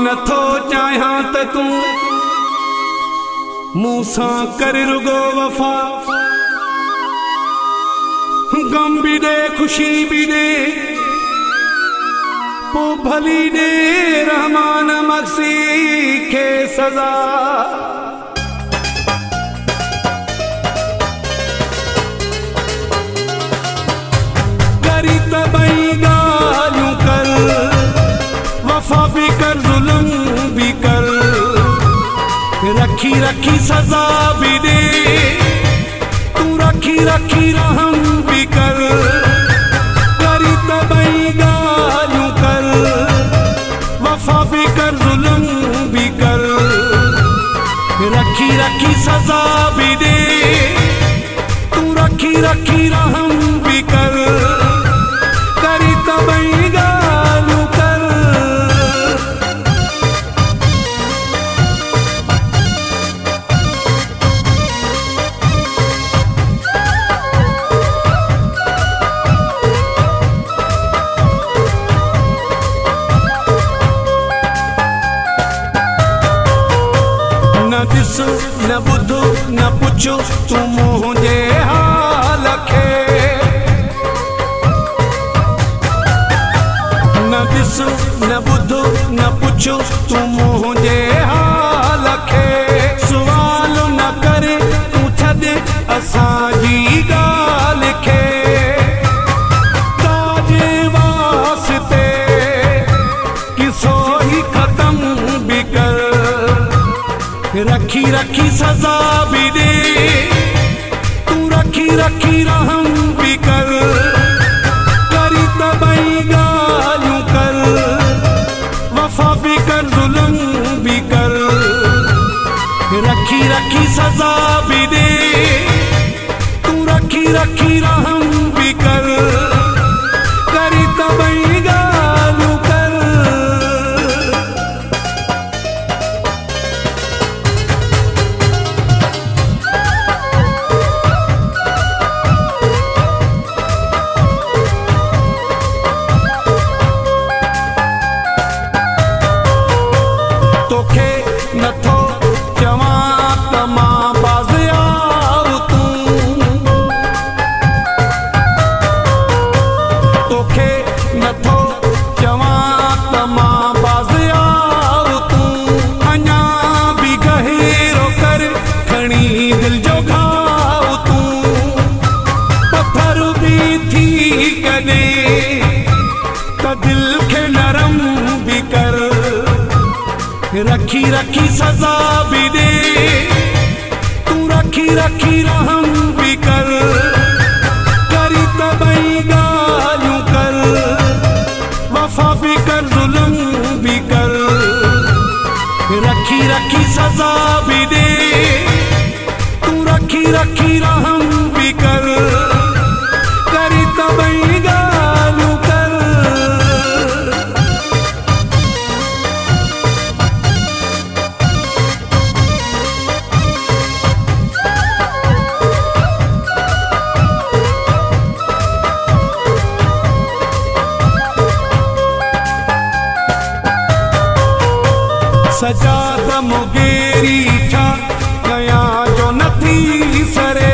नथो चाहियां त तू मूसां कर रुगो वफा। गम भी दे खुशी भी दे पो भली दे रहमान मक्सी के सजा। करी तबई गालूं कर वफा भी कर जुल्म भी कर, रखी रखी सजा भी दे तू रखी रखी रहम भी कर। करी तबई गालूं कर वफा भी कर जुल्म भी कर, रखी रखी सजा भी दे तू रखी रखी रहम भी कर। करी तबई गालूं कर न बुधो न पुछो तू मुझे हाल खे, न ॾिसो न बुधो न पुछो तू मुझे हाल खे। सुवाल न करे तू छॾे असांजी ॻाल्हि खे, ताजे वास्ते किसो ही ख़त्म भी कर। रखी रखी सजा भी दे तू रखी रखी रहम भी कर। करी तबई गालूं कर वफा भी कर जुल्म भी कर, रखी रखी सजा भी दे तू रखी रखी रहम भी कर। करी तबई गालूं कर नथो चवां त मां बाज़ियार तूं, तोखे नथो चवां त मां बाज़ियार तूं। अञा भी गहिरो कर खणी दिल जो घाव तूं, पत्थर भी थी कॾहिं त दिल खे नरम भी कर। रखी रखी सजा भी दे तू रखी रखी रहम भी कर। करी तबई गालूं कर वफा भी कर जुल्म भी कर, रखी रखी सजा भी दे तू रखी रखी रहम भी कर। करी तबई गालूं कर सजा त मुगेरी छा कयां जो नथी सरे।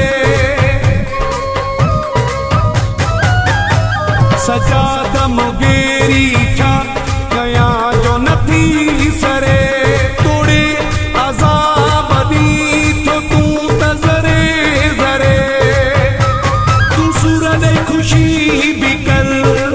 सजा त मुगेरी छा कयां जो नथी सरे। तोड़े अज़ाब दी तो तू त ज़रे ज़रे, तू सूर दे खुशी भी कर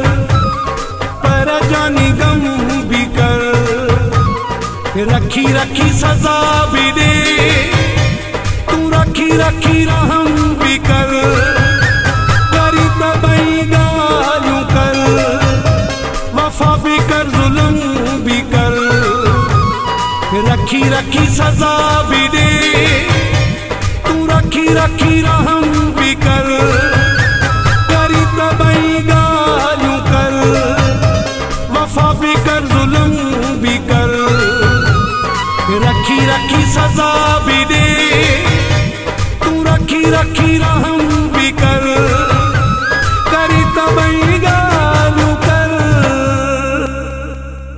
पर जानी गम भी कर। रखी रखी सजा भी दे तू रखी रखी रहम भी कर। करी तबई गालूं कर वफा भी कर जुल्म भी कर, रखी रखी सजा भी दे तू रखी रखी रहम भी कर। करी तबई गालूं कर वफा भी कर जुल्म भी कर, रखी रखी सजा भी दे तू रखी रखी